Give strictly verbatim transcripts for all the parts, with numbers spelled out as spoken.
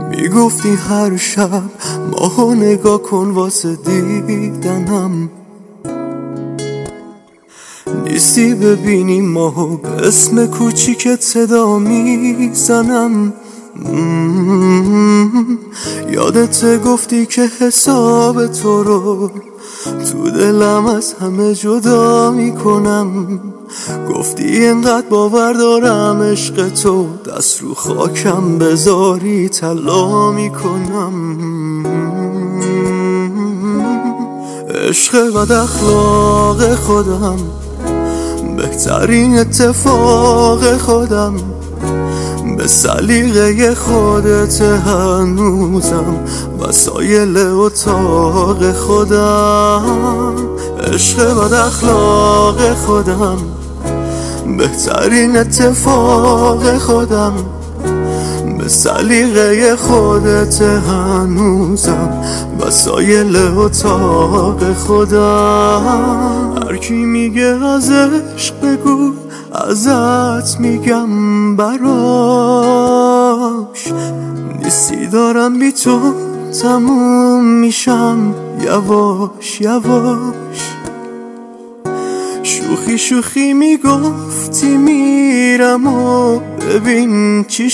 میگفتی هر شب ماهو نگاه کن واسه دیدنم، نیستی ببینی ماهو به اسم کوچیکت صدا میزنم. یادت گفتی که حساب تو رو تو دلم از همه جدا میکنم. گفتی اینقدر باور دارم عشق تو دست رو خاکم بذاری طلا میکنم. عشق بد اخلاق خودم، بهترین اتفاق خودم، به سلیقه خودت هنوزم وسایل اتاق خودم. عشق بد اخلاق خودم، بهترین اتفاق خودم، به سلیقه خودت هنوزم وسایل اتاق خودم. هر کی میگه از عشق بگو ازت میگم براش، نیستی دارم بی تو تموم میشم یواش یواش. شوخی شوخی میگفتی میرم و ببین چی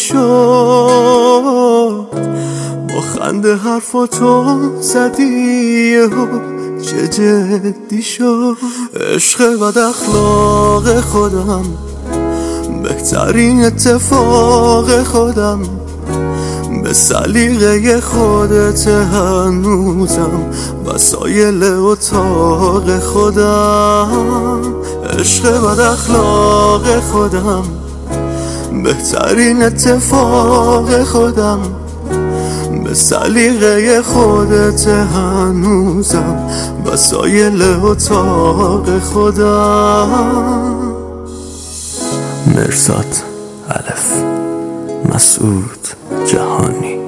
شد، با خنده حرفاتو زدی و چه جدی شد. عشق بد اخلاق خودم، بهترین اتفاق خودم، به سلیقه خودت هنوزم وسایل اتاق خودم. عشق بد اخلاق خودم، بهترین اتفاق خودم، به سلیقه خودت هنوزم وسایل اتاق خودم. مرزاد الف، مسعود جهانی.